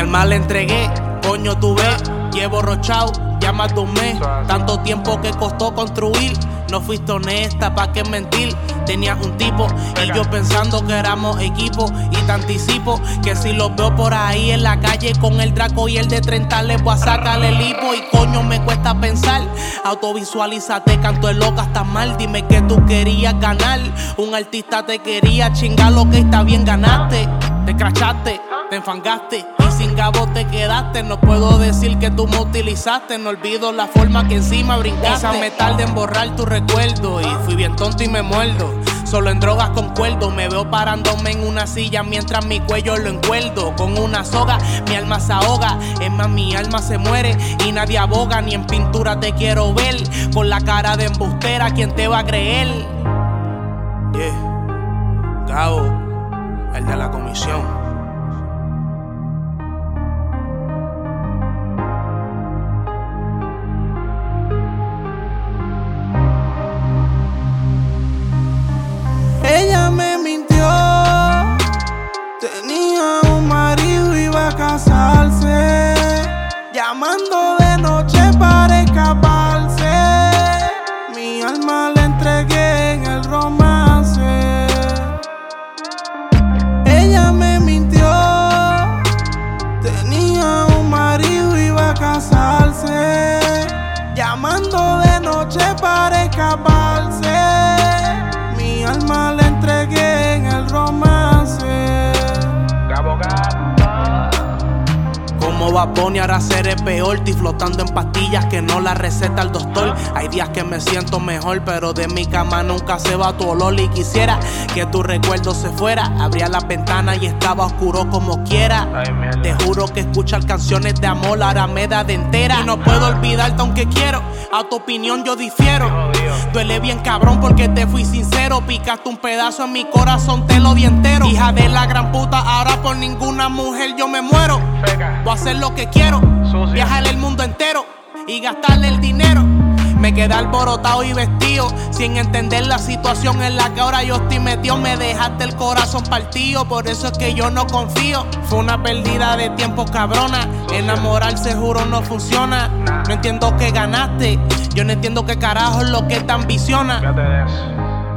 alma la entregué, coño tú ves, llevo rochao ya más de un mes. Tanto tiempo que costó construir, no fuiste honesta, pa' qué mentir. Tenías un tipo y yo pensando que éramos equipo. Y te anticipo que si los veo por ahí en la calle con el Draco y el de 30 les voy a sacarle el hipo. Y coño me cuesta pensar, autovisualízate, canto de loca, estás mal. Dime que tú querías ganar, un artista te quería chingar, lo que está bien ganaste. Te crachaste, te enfangaste y sin gabo te quedaste. No puedo decir que tú me utilizaste, no olvido la forma que encima brincaste. Quizás me tarde en borrar tu recuerdo y fui bien tonto y me muerdo. Solo en drogas concuerdo, me veo parándome en una silla mientras mi cuello lo encuerdo. Con una soga mi alma se ahoga, es más mi alma se muere y nadie aboga. Ni en pintura te quiero ver, con la cara de embustera, ¿quién te va a creer? Yeah, Gabo, el de la comisión. Ella me mintió, tenía un marido, iba a casarse, llamando de noche para escaparse. Mi alma la entregué en el romance. Ella me mintió, tenía un marido, iba a casarse, llamando de noche para escaparse. Mi alma la entregué en el romance. Como Bad Bunny ahora seré peor, estoy flotando en pastillas que no la receta el doctor. Hay días que me siento mejor, pero de mi cama nunca se va tu olor. Y quisiera que tu recuerdo se fuera, abría la ventana y estaba oscuro como quiera. Te juro que escuchar canciones de amor ahora me da de entera. Y no puedo olvidarte aunque quiero, a tu opinión yo difiero. Duele bien cabrón porque te fui sincero, picaste un pedazo en mi corazón, te lo di entero. Hija de la gran puta, ahora por ninguna mujer yo me muero. Voy a hacer lo que quiero, viajar el mundo entero y gastarle el dinero. Me quedé alborotado y vestido, sin entender la situación en la que ahora yo estoy metido. Me dejaste el corazón partido, por eso es que yo no confío. Fue una pérdida de tiempo cabrona, enamorarse juro no funciona. No entiendo qué ganaste, yo no entiendo qué carajo es lo que te ambiciona.